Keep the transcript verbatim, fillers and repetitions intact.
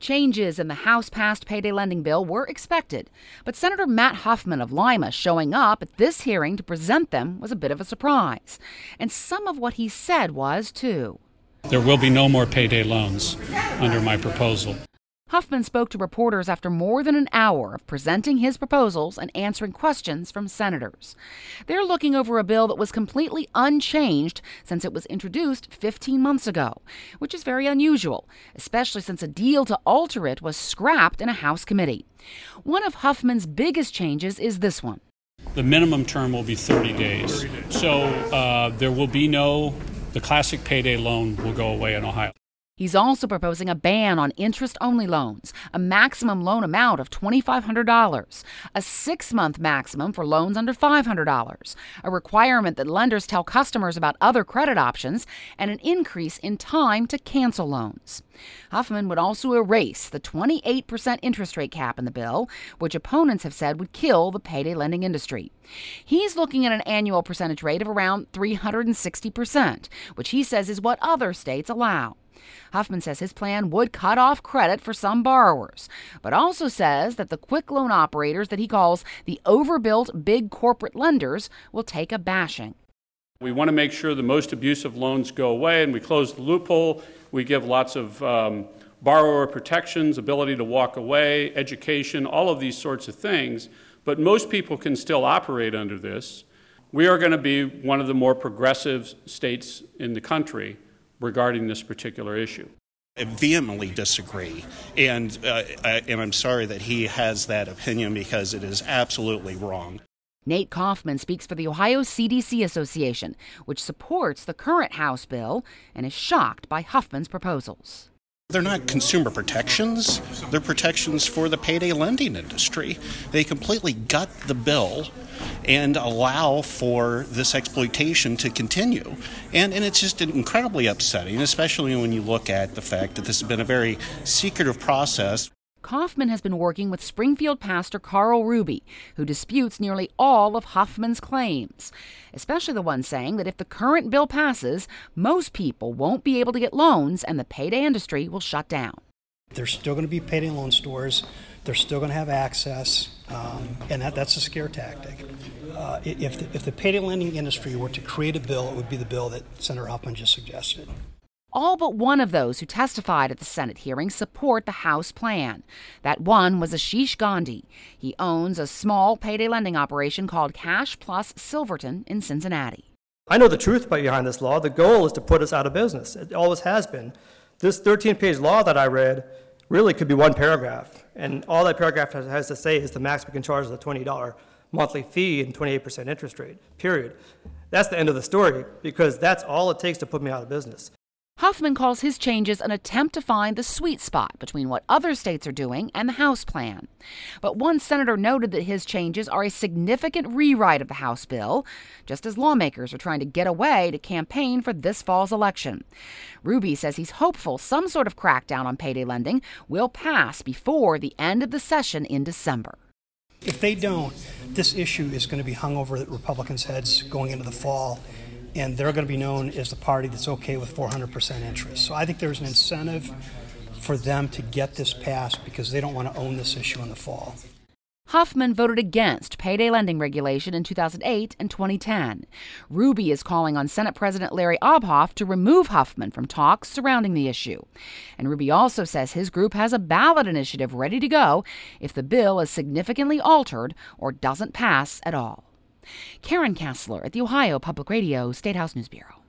Changes in the House-passed payday lending bill were expected, but Senator Matt Huffman of Lima showing up at this hearing to present them was a bit of a surprise. And some of what he said was, too. There will be no more payday loans under my proposal. Huffman spoke to reporters after more than an hour of presenting his proposals and answering questions from senators. They're looking over a bill that was completely unchanged since it was introduced fifteen months ago, which is very unusual, especially since a deal to alter it was scrapped in a House committee. One of Huffman's biggest changes is this one. The minimum term will be thirty days. So uh, there will be no, the classic payday loan will go away in Ohio. He's also proposing a ban on interest-only loans, a maximum loan amount of two thousand five hundred dollars, a six-month maximum for loans under five hundred dollars, a requirement that lenders tell customers about other credit options, and an increase in time to cancel loans. Huffman would also erase the twenty-eight percent interest rate cap in the bill, which opponents have said would kill the payday lending industry. He's looking at an annual percentage rate of around three hundred sixty percent, which he says is what other states allow. Huffman says his plan would cut off credit for some borrowers, but also says that the quick loan operators that he calls the overbuilt big corporate lenders will take a bashing. We want to make sure the most abusive loans go away, and we close the loophole. We give lots of um, borrower protections, ability to walk away, education, all of these sorts of things. But most people can still operate under this. We are going to be one of the more progressive states in the country regarding this particular issue. I vehemently disagree, and, uh, I, and I'm sorry that he has that opinion because it is absolutely wrong. Nate Kaufman speaks for the Ohio C D C Association, which supports the current House bill and is shocked by Huffman's proposals. They're not consumer protections. They're protections for the payday lending industry. They completely gut the bill and allow for this exploitation to continue. And, and it's just incredibly upsetting, especially when you look at the fact that this has been a very secretive process. Kaufman has been working with Springfield pastor Carl Ruby, who disputes nearly all of Huffman's claims, especially the one saying that if the current bill passes, most people won't be able to get loans and the payday industry will shut down. There's still going to be payday loan stores. They're still going to have access, um, and that, that's a scare tactic. Uh, if, the, if the payday lending industry were to create a bill, it would be the bill that Senator Huffman just suggested. All but one of those who testified at the Senate hearing support the House plan. That one was Ashish Gandhi. He owns a small payday lending operation called Cash Plus Silverton in Cincinnati. I know the truth behind this law. The goal is to put us out of business. It always has been. This thirteen-page law that I read really could be one paragraph, and all that paragraph has, has to say is the max we can charge is a twenty dollars monthly fee and twenty-eight percent interest rate, period. That's the end of the story, because that's all it takes to put me out of business. Huffman calls his changes an attempt to find the sweet spot between what other states are doing and the House plan. But one senator noted that his changes are a significant rewrite of the House bill, just as lawmakers are trying to get away to campaign for this fall's election. Ruby says he's hopeful some sort of crackdown on payday lending will pass before the end of the session in December. If they don't, this issue is going to be hung over the Republicans' heads going into the fall, and they're going to be known as the party that's okay with four hundred percent interest. So I think there's an incentive for them to get this passed because they don't want to own this issue in the fall. Huffman voted against payday lending regulation in two thousand eight and twenty ten. Ruby is calling on Senate President Larry Obhoff to remove Huffman from talks surrounding the issue. And Ruby also says his group has a ballot initiative ready to go if the bill is significantly altered or doesn't pass at all. Karen Kassler at the Ohio Public Radio State House News Bureau.